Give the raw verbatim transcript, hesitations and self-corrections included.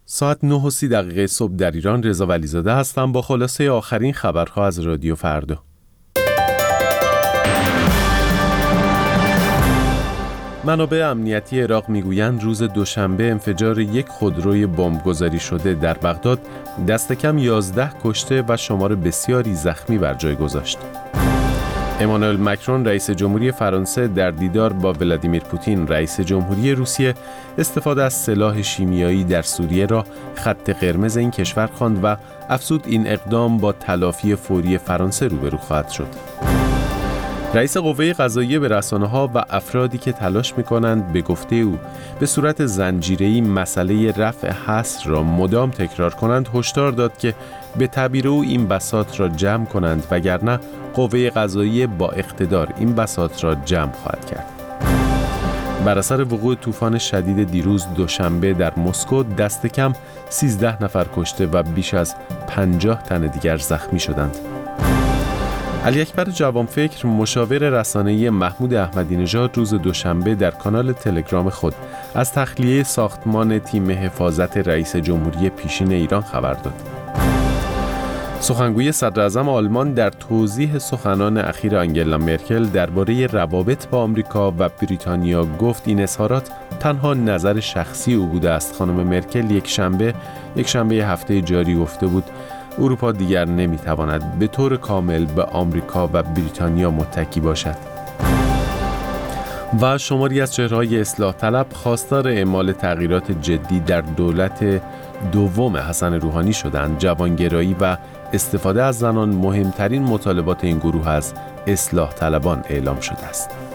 ساعت نه و سی دقیقه صبح در ایران. رضا ولیزاده هستم با خلاصه آخرین خبرها از رادیو فردا. منابع امنیتی عراق میگویند روز دوشنبه انفجار یک خودروی بمبگذاری شده در بغداد دست کم یازده کشته و شمار بسیاری زخمی بر جای گذاشت. امانوئل مکرون رئیس جمهوری فرانسه در دیدار با ولادیمیر پوتین رئیس جمهوری روسیه استفاده از سلاح شیمیایی در سوریه را خط قرمز این کشور خواند و افزود این اقدام با تلافی فوری فرانسه روبرو خواهد شد. رئیس قوه قضاییه به رسانه‌ها و افرادی که تلاش می‌کنند به گفته او به صورت زنجیره‌ای مسئله رفع حصر را مدام تکرار کنند هشدار داد که به تعبیر او این بساط را جمع کنند وگرنه قوه قضاییه با اقتدار این بساط را جمع خواهد کرد. بر اثر وقوع طوفان شدید دیروز دوشنبه در مسکو دست کم سیزده نفر کشته و بیش از پنجاه تن دیگر زخمی شدند. علی اکبر جوانفکر مشاور رسانه‌ای محمود احمدی نژاد روز دوشنبه در کانال تلگرام خود از تخلیه ساختمان تیم حفاظت رئیس جمهوری پیشین ایران خبر داد. سخنگوی صدراعظم آلمان در توضیح سخنان اخیر آنگلا مرکل درباره روابط با آمریکا و بریتانیا گفت این اظهارات تنها نظر شخصی او بوده است. خانم مرکل یک شنبه یک شنبه هفته جاری گفته بود اروپا دیگر نمیتواند به طور کامل به آمریکا و بریتانیا متکی باشد. و شماری از چهره‌های اصلاح طلب خواستار اعمال تغییرات جدی در دولت دوم حسن روحانی شدند. جوانگرایی و استفاده از زنان مهمترین مطالبات این گروه از اصلاح طلبان اعلام شده است.